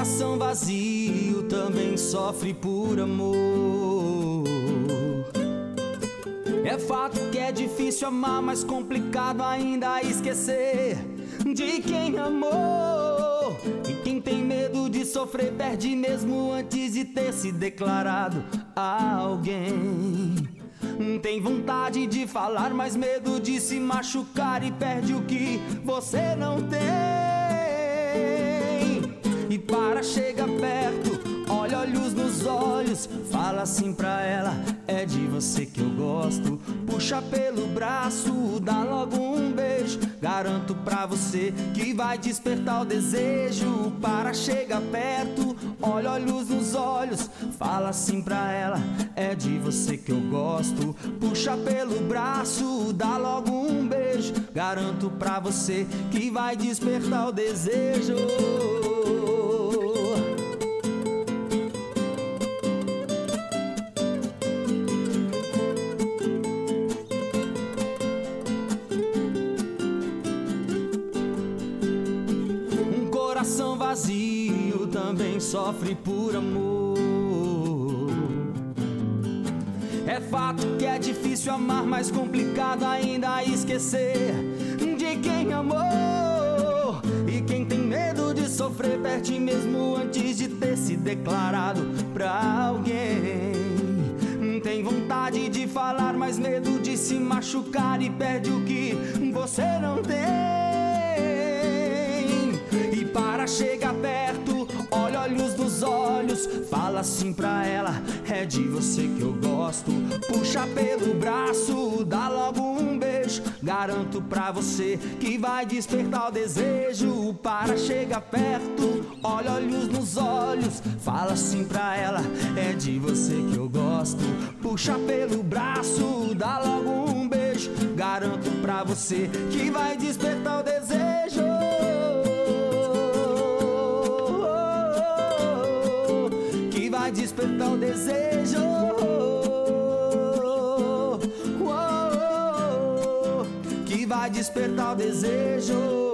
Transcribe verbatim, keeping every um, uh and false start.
coração vazio também sofre por amor. É fato que é difícil amar, mas complicado ainda esquecer de quem amou. E quem tem medo de sofrer perde mesmo antes de ter se declarado a alguém. Tem vontade de falar, mas medo de se machucar e perde o que você não tem. E para, chega perto, olha olhos nos olhos, fala assim pra ela: é de você que eu gosto. Puxa pelo braço, dá logo um beijo, garanto pra você que vai despertar o desejo. Para, chega perto, olha olhos nos olhos, fala assim pra ela: é de você que eu gosto. Puxa pelo braço, dá logo um beijo, garanto pra você que vai despertar o desejo. Coração vazio também sofre por amor. É fato que é difícil amar, mas complicado ainda esquecer de quem amou. E quem tem medo de sofrer perde mesmo antes de ter se declarado pra alguém. Tem vontade de falar, mas medo de se machucar e perde o que você não tem. E para, chega perto, olha olhos nos olhos, fala assim pra ela: é de você que eu gosto. Puxa pelo braço, dá logo um beijo, garanto pra você que vai despertar o desejo. Para, chega perto, olha olhos nos olhos, fala assim pra ela: é de você que eu gosto. Puxa pelo braço, dá logo um beijo, garanto pra você que vai despertar o desejo. Vai despertar o desejo. Que vai despertar o desejo.